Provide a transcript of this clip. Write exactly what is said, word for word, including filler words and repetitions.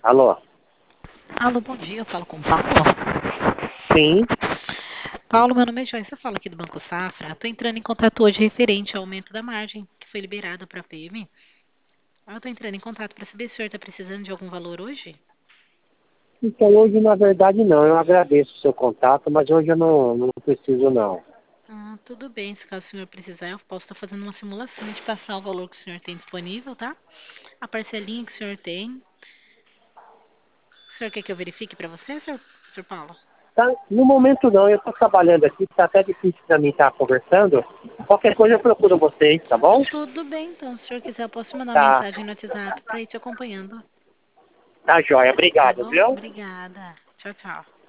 Alô? Alô, bom dia, eu falo com o Paulo. Sim. Paulo, meu nome é Joyce, eu falo aqui do Banco Safra. Estou entrando em contato hoje referente ao aumento da margem que foi liberada para a P M. Eu estou entrando em contato para saber se o senhor está precisando de algum valor hoje. Então hoje na verdade não, eu agradeço o seu contato, mas hoje eu não, não preciso não. Ah, tudo bem, se caso o senhor precisar, eu posso estar fazendo uma simulação de passar o valor que o senhor tem disponível, tá? A parcelinha que o senhor tem. O senhor quer que eu verifique para você, senhor, senhor Paulo? Tá? No momento não, eu estou trabalhando aqui, está até difícil para mim estar conversando. Qualquer coisa eu procuro vocês, tá bom? Tudo bem, então. Se o senhor quiser, eu posso te mandar uma Tá, mensagem no WhatsApp para ir te acompanhando. tá joia, Tá obrigado, bom? viu? Obrigada. Tchau, tchau.